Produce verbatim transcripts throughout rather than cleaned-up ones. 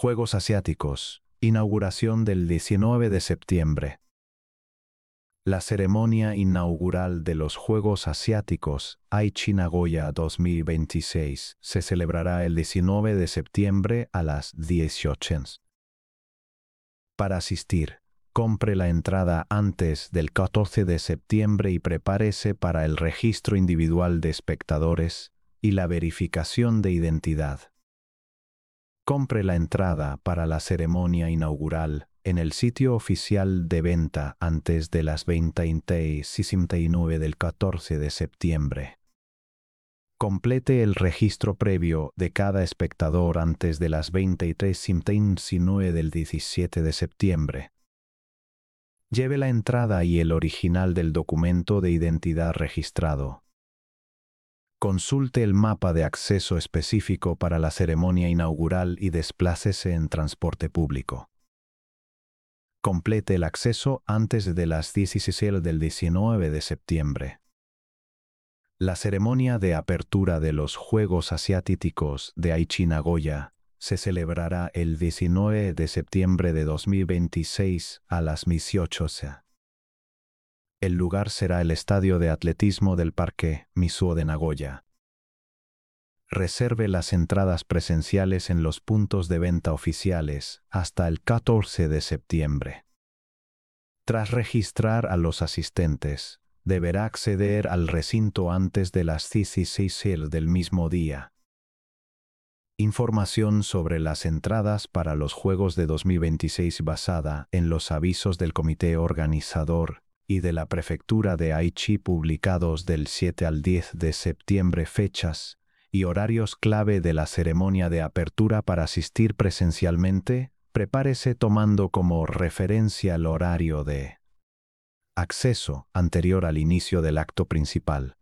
Juegos Asiáticos, inauguración del diecinueve de septiembre. La ceremonia inaugural de los Juegos Asiáticos Aichi Nagoya dos mil veintiséis se celebrará el diecinueve de septiembre a las dieciocho horas. Para asistir, compre la entrada antes del catorce de septiembre y prepárese para el registro individual de espectadores y la verificación de identidad. Compre la entrada para la ceremonia inaugural en el sitio oficial de venta antes de las veinte sesenta y nueve del catorce de septiembre. Complete el registro previo de cada espectador antes de las veintitrés sesenta y nueve del diecisiete de septiembre. Lleve la entrada y el original del documento de identidad registrado. Consulte el mapa de acceso específico para la ceremonia inaugural y desplácese en transporte público. Complete el acceso antes de las dieciséis del diecinueve de septiembre. La ceremonia de apertura de los Juegos Asiáticos de Aichi Nagoya se celebrará el diecinueve de septiembre de dos mil veintiséis a las dieciocho horas. El lugar será el estadio de atletismo del Parque Misuo de Nagoya. Reserve las entradas presenciales en los puntos de venta oficiales hasta el catorce de septiembre. Tras registrar a los asistentes, deberá acceder al recinto antes de las dieciséis horas del mismo día. Información sobre las entradas para los Juegos de dos mil veintiséis basada en los avisos del comité organizador y de la Prefectura de Aichi publicados del siete al diez de septiembre, fechas y horarios clave de la ceremonia de apertura. Para asistir presencialmente, prepárese tomando como referencia el horario de acceso anterior al inicio del acto principal.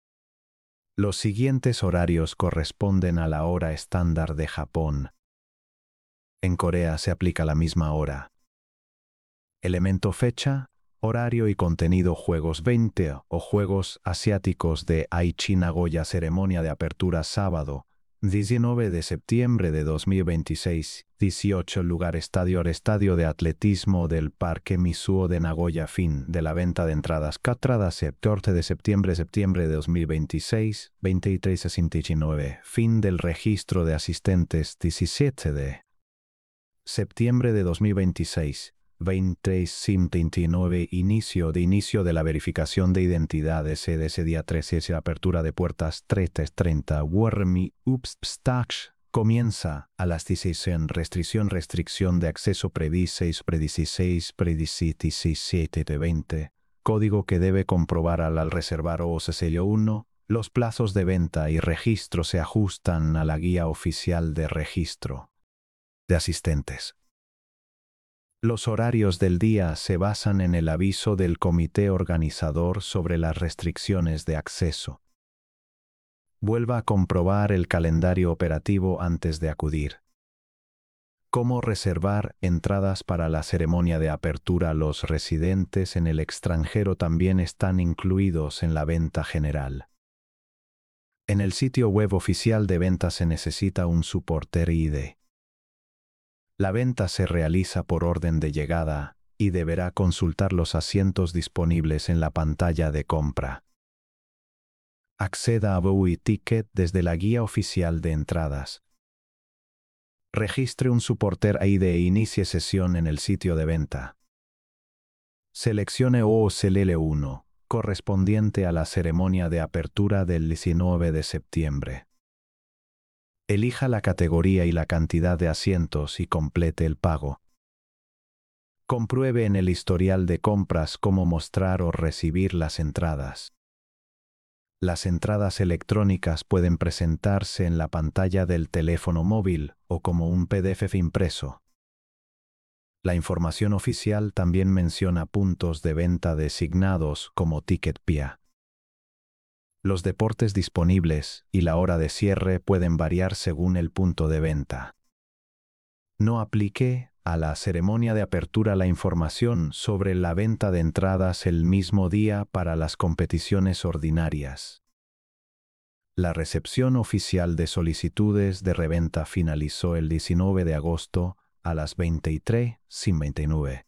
Los siguientes horarios corresponden a la hora estándar de Japón. En Corea se aplica la misma hora. Elemento: fecha, horario y contenido. Juegos veinte o Juegos Asiáticos de Aichi Nagoya. Ceremonia de apertura sábado, diecinueve de septiembre de dos mil veintiséis, dieciocho. Lugar: estadio Estadio de atletismo del Parque Misuo de Nagoya. Fin de la venta de entradas. Catradas catorce de septiembre septiembre de dos mil veintiséis, veintitrés sesenta y nueve. Fin del registro de asistentes. diecisiete de septiembre de dos mil veintiséis. veintitrés sesenta y nueve. Inicio de inicio de la verificación de identidades. De ese día trece. Apertura de puertas tres treinta. Warmi Upstach comienza a las dieciséis. Restricción restricción de acceso predieciséis predieciséis prediecisiete de veinte. Código que debe comprobar al, al reservar o sello uno. Los plazos de venta y registro se ajustan a la guía oficial de registro de asistentes. Los horarios del día se basan en el aviso del comité organizador sobre las restricciones de acceso. Vuelva a comprobar el calendario operativo antes de acudir. ¿Cómo reservar entradas para la ceremonia de apertura? Los residentes en el extranjero también están incluidos en la venta general. En el sitio web oficial de venta se necesita un supporter I D. La venta se realiza por orden de llegada y deberá consultar los asientos disponibles en la pantalla de compra. Acceda a Bui Ticket desde la guía oficial de entradas. Registre un supporter I D e inicie sesión en el sitio de venta. Seleccione O C L L uno, correspondiente a la ceremonia de apertura del diecinueve de septiembre. Elija la categoría y la cantidad de asientos y complete el pago. Compruebe en el historial de compras cómo mostrar o recibir las entradas. Las entradas electrónicas pueden presentarse en la pantalla del teléfono móvil o como un P D F impreso. La información oficial también menciona puntos de venta designados como Ticketpia. Los deportes disponibles y la hora de cierre pueden variar según el punto de venta. No aplique a la ceremonia de apertura la información sobre la venta de entradas el mismo día para las competiciones ordinarias. La recepción oficial de solicitudes de reventa finalizó el diecinueve de agosto a las veintitrés veintinueve.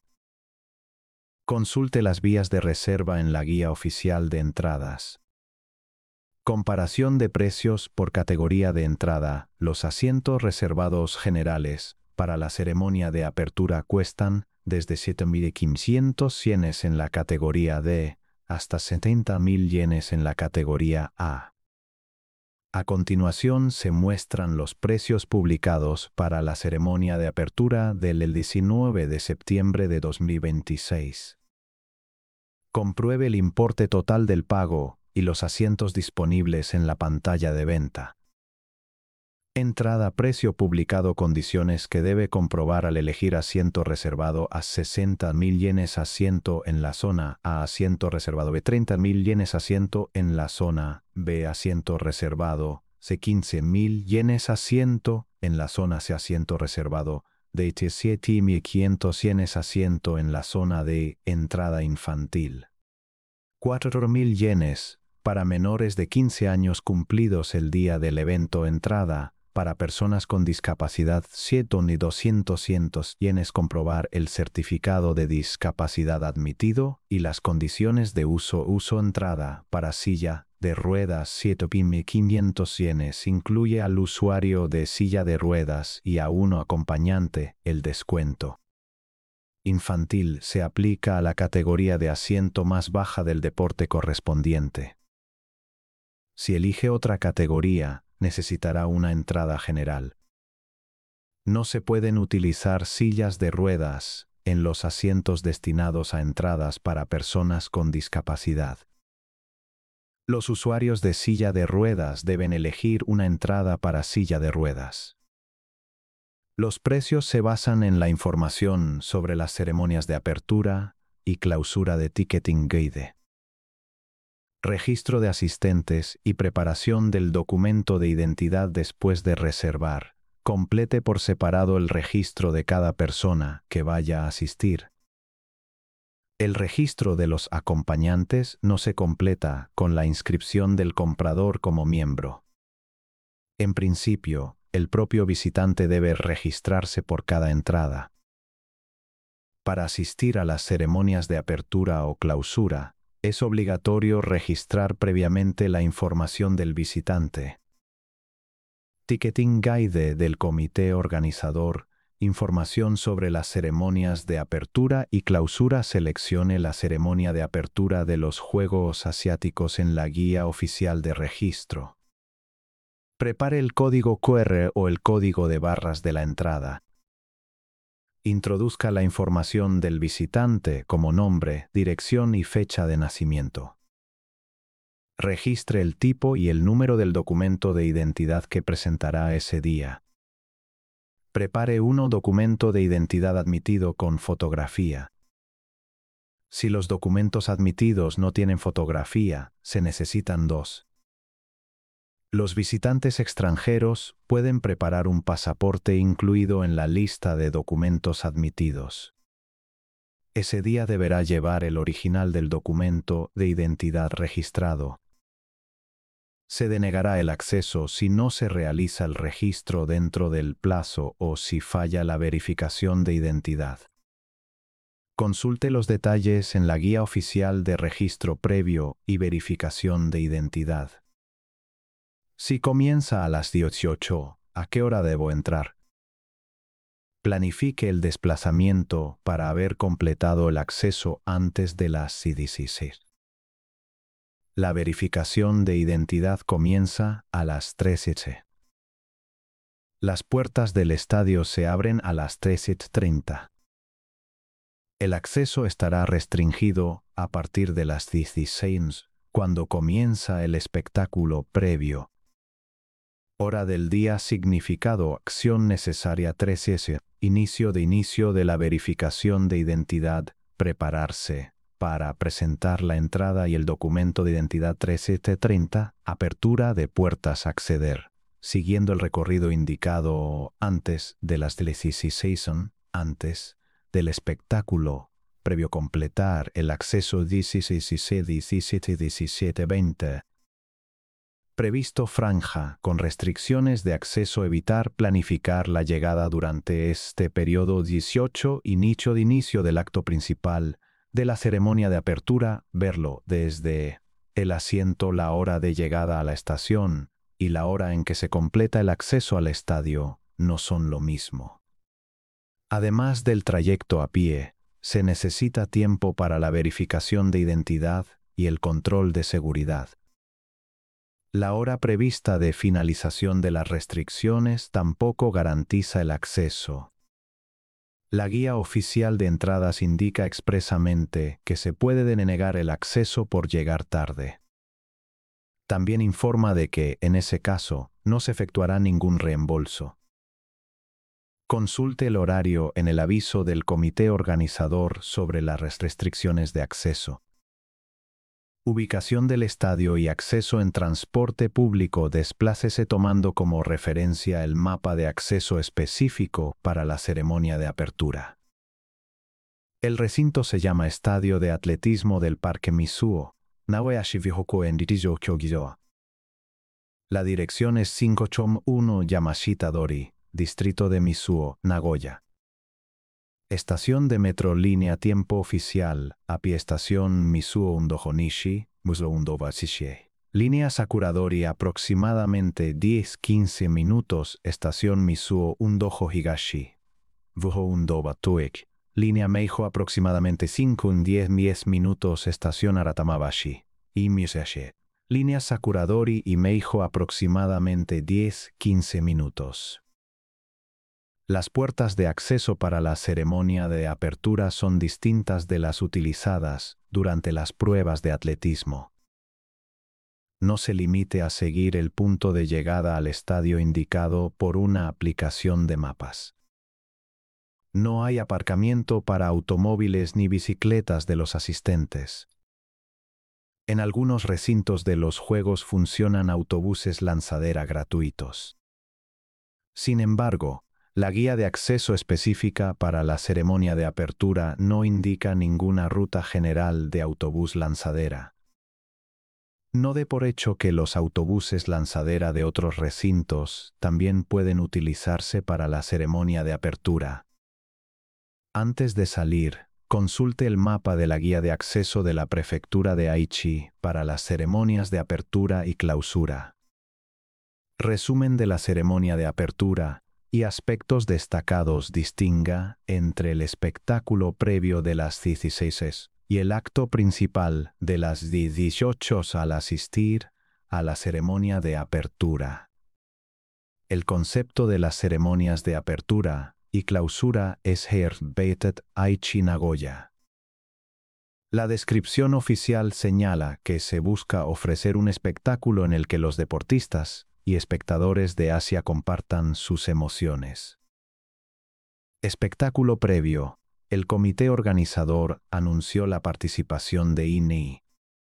Consulte las vías de reserva en la guía oficial de entradas. Comparación de precios por categoría de entrada. Los asientos reservados generales para la ceremonia de apertura cuestan desde siete mil quinientos yenes en la categoría D hasta setenta mil yenes en la categoría A. A continuación se muestran los precios publicados para la ceremonia de apertura del diecinueve de septiembre de dos mil veintiséis. Compruebe el importe total del pago y los asientos disponibles en la pantalla de venta. Entrada, precio publicado, condiciones que debe comprobar al elegir asiento reservado a sesenta mil yenes, asiento en la zona A, asiento reservado B, treinta mil yenes, asiento en la zona B, asiento reservado C, quince mil yenes, asiento en la zona C, asiento reservado D, diecisiete mil quinientos yenes, asiento en la zona D, entrada infantil. cuatro mil yenes para menores de quince años cumplidos el día del evento. Entrada para personas con discapacidad siete mil doscientos yenes. Comprobar el certificado de discapacidad admitido y las condiciones de uso. Uso entrada para silla de ruedas siete mil quinientos yenes. Incluye al usuario de silla de ruedas y a uno acompañante el descuento. Infantil se aplica a la categoría de asiento más baja del deporte correspondiente. Si elige otra categoría, necesitará una entrada general. No se pueden utilizar sillas de ruedas en los asientos destinados a entradas para personas con discapacidad. Los usuarios de silla de ruedas deben elegir una entrada para silla de ruedas. Los precios se basan en la información sobre las ceremonias de apertura y clausura de Ticketing Guide. Registro de asistentes y preparación del documento de identidad después de reservar. Complete por separado el registro de cada persona que vaya a asistir. El registro de los acompañantes no se completa con la inscripción del comprador como miembro. En principio, el propio visitante debe registrarse por cada entrada. Para asistir a las ceremonias de apertura o clausura, es obligatorio registrar previamente la información del visitante. Ticketing Guide del comité organizador. Información sobre las ceremonias de apertura y clausura. Seleccione la ceremonia de apertura de los Juegos Asiáticos en la guía oficial de registro. Prepare el código cu erre o el código de barras de la entrada. Introduzca la información del visitante como nombre, dirección y fecha de nacimiento. Registre el tipo y el número del documento de identidad que presentará ese día. Prepare un documento de identidad admitido con fotografía. Si los documentos admitidos no tienen fotografía, se necesitan dos. Los visitantes extranjeros pueden preparar un pasaporte incluido en la lista de documentos admitidos. Ese día deberá llevar el original del documento de identidad registrado. Se denegará el acceso si no se realiza el registro dentro del plazo o si falla la verificación de identidad. Consulte los detalles en la guía oficial de registro previo y verificación de identidad. Si comienza a las dieciocho, ¿a qué hora debo entrar? Planifique el desplazamiento para haber completado el acceso antes de las dieciséis. La verificación de identidad comienza a las trece. Las puertas del estadio se abren a las trece treinta. El acceso estará restringido a partir de las dieciséis, cuando comienza el espectáculo previo. Hora del día, significado, acción necesaria trece. Inicio de inicio de la verificación de identidad, prepararse para presentar la entrada y el documento de identidad trece treinta, apertura de puertas, acceder, siguiendo el recorrido indicado antes de las dieciséis, antes del espectáculo, previo completar el acceso dieciséis, diecisiete, diecisiete, veinte. Previsto franja, con restricciones de acceso. Evitar planificar la llegada durante este periodo dieciocho y nicho de inicio del acto principal de la ceremonia de apertura. Verlo desde el asiento. La hora de llegada a la estación y la hora en que se completa el acceso al estadio no son lo mismo. Además del trayecto a pie, se necesita tiempo para la verificación de identidad y el control de seguridad. La hora prevista de finalización de las restricciones tampoco garantiza el acceso. La guía oficial de entradas indica expresamente que se puede denegar el acceso por llegar tarde. También informa de que, en ese caso, no se efectuará ningún reembolso. Consulte el horario en el aviso del comité organizador sobre las restricciones de acceso. Ubicación del estadio y acceso en transporte público. Desplácese tomando como referencia el mapa de acceso específico para la ceremonia de apertura. El recinto se llama Estadio de Atletismo del Parque Mizuho, Nagoya-shi Bihoku-en Ririjo Kyogijo. La dirección es cinco uno Yamashita-dori, Distrito de Mizuho, Nagoya. Estación de metro línea tiempo oficial, a pie estación Mizuho Undohonishi, Museo Undobashishie. Línea Sakuradori aproximadamente diez a quince minutos, estación Mizuho Undoho Higashi, Buho Undobatuek. Línea Meijo aproximadamente cinco a diez minutos, estación Aratamabashi, y Musashi. Línea Sakuradori y Meijo aproximadamente diez a quince minutos. Las puertas de acceso para la ceremonia de apertura son distintas de las utilizadas durante las pruebas de atletismo. No se limite a seguir el punto de llegada al estadio indicado por una aplicación de mapas. No hay aparcamiento para automóviles ni bicicletas de los asistentes. En algunos recintos de los juegos funcionan autobuses lanzadera gratuitos. Sin embargo, la guía de acceso específica para la ceremonia de apertura no indica ninguna ruta general de autobús lanzadera. No dé por hecho que los autobuses lanzadera de otros recintos también pueden utilizarse para la ceremonia de apertura. Antes de salir, consulte el mapa de la guía de acceso de la prefectura de Aichi para las ceremonias de apertura y clausura. Resumen de la ceremonia de apertura y aspectos destacados. Distinga entre el espectáculo previo de las dieciséis y el acto principal de las dieciocho al asistir a la ceremonia de apertura. El concepto de las ceremonias de apertura y clausura es Herbeitet Aichi Nagoya. La descripción oficial señala que se busca ofrecer un espectáculo en el que los deportistas y espectadores de Asia compartan sus emociones. Espectáculo previo. El comité organizador anunció la participación de I N I.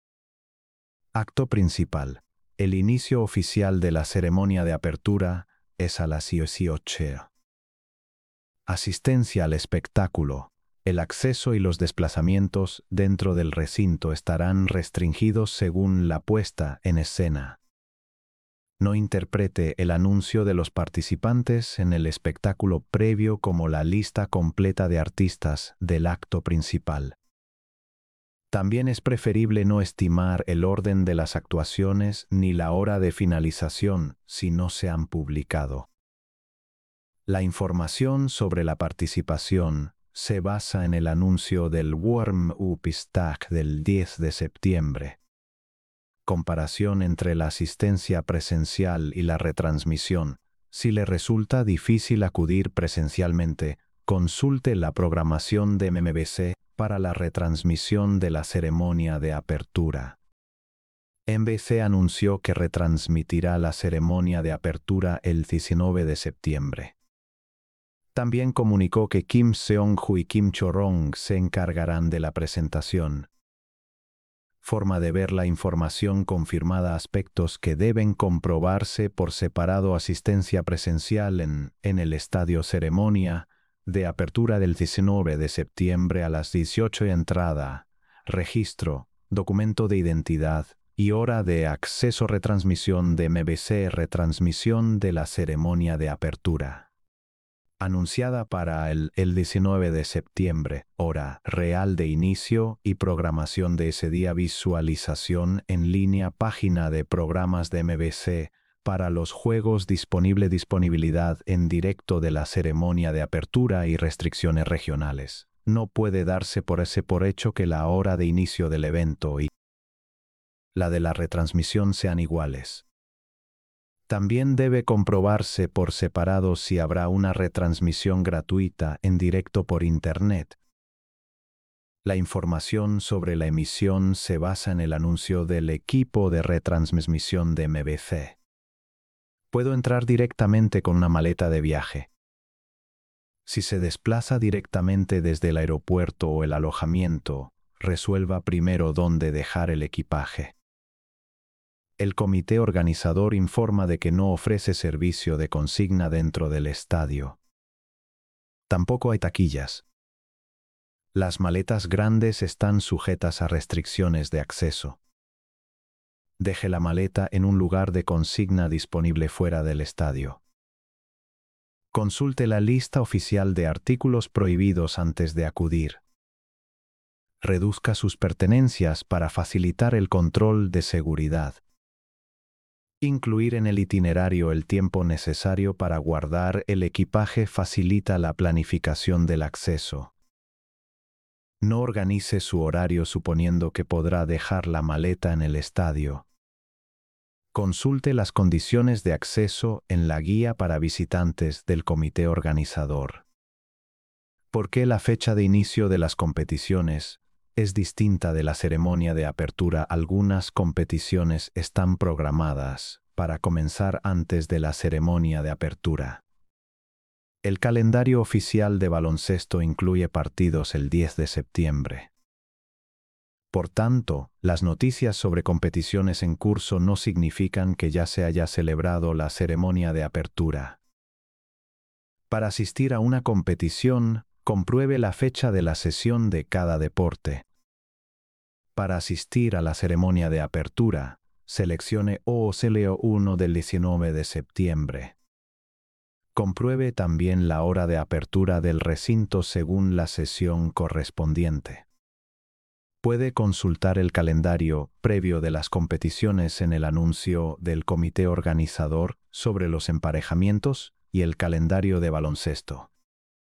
Acto principal. El inicio oficial de la ceremonia de apertura es a las dieciocho. Asistencia al espectáculo. El acceso y los desplazamientos dentro del recinto estarán restringidos según la puesta en escena. No interprete el anuncio de los participantes en el espectáculo previo como la lista completa de artistas del acto principal. También es preferible no estimar el orden de las actuaciones ni la hora de finalización si no se han publicado. La información sobre la participación se basa en el anuncio del Warm-up Tag del diez de septiembre. Comparación entre la asistencia presencial y la retransmisión. Si le resulta difícil acudir presencialmente, consulte la programación de M M B C para la retransmisión de la ceremonia de apertura. M B C anunció que retransmitirá la ceremonia de apertura el diecinueve de septiembre. También comunicó que Kim Seong-hu y Kim Cho-rong se encargarán de la presentación. Forma de ver la información confirmada. Aspectos que deben comprobarse por separado. Asistencia presencial en, en el estadio. Ceremonia de apertura del diecinueve de septiembre a las dieciocho. Entrada, registro, documento de identidad y hora de acceso retransmisión de M B C, retransmisión de la ceremonia de apertura. Anunciada para el, el diecinueve de septiembre, hora real de inicio y programación de ese día, visualización en línea, página de programas de M B C para los juegos, disponible disponibilidad en directo de la ceremonia de apertura y restricciones regionales. No puede darse por ese por hecho que la hora de inicio del evento y la de la retransmisión sean iguales. También debe comprobarse por separado si habrá una retransmisión gratuita en directo por Internet. La información sobre la emisión se basa en el anuncio del equipo de retransmisión de M B C. Puedo entrar directamente con una maleta de viaje. Si se desplaza directamente desde el aeropuerto o el alojamiento, resuelva primero dónde dejar el equipaje. El comité organizador informa de que no ofrece servicio de consigna dentro del estadio. Tampoco hay taquillas. Las maletas grandes están sujetas a restricciones de acceso. Deje la maleta en un lugar de consigna disponible fuera del estadio. Consulte la lista oficial de artículos prohibidos antes de acudir. Reduzca sus pertenencias para facilitar el control de seguridad. Incluir en el itinerario el tiempo necesario para guardar el equipaje facilita la planificación del acceso. No organice su horario suponiendo que podrá dejar la maleta en el estadio. Consulte las condiciones de acceso en la guía para visitantes del comité organizador. ¿Por qué la fecha de inicio de las competiciones es distinta de la ceremonia de apertura? Algunas competiciones están programadas para comenzar antes de la ceremonia de apertura. El calendario oficial de baloncesto incluye partidos el diez de septiembre. Por tanto, las noticias sobre competiciones en curso no significan que ya se haya celebrado la ceremonia de apertura. Para asistir a una competición, compruebe la fecha de la sesión de cada deporte. Para asistir a la ceremonia de apertura, seleccione O C L O uno del diecinueve de septiembre. Compruebe también la hora de apertura del recinto según la sesión correspondiente. Puede consultar el calendario previo de las competiciones en el anuncio del comité organizador sobre los emparejamientos y el calendario de baloncesto.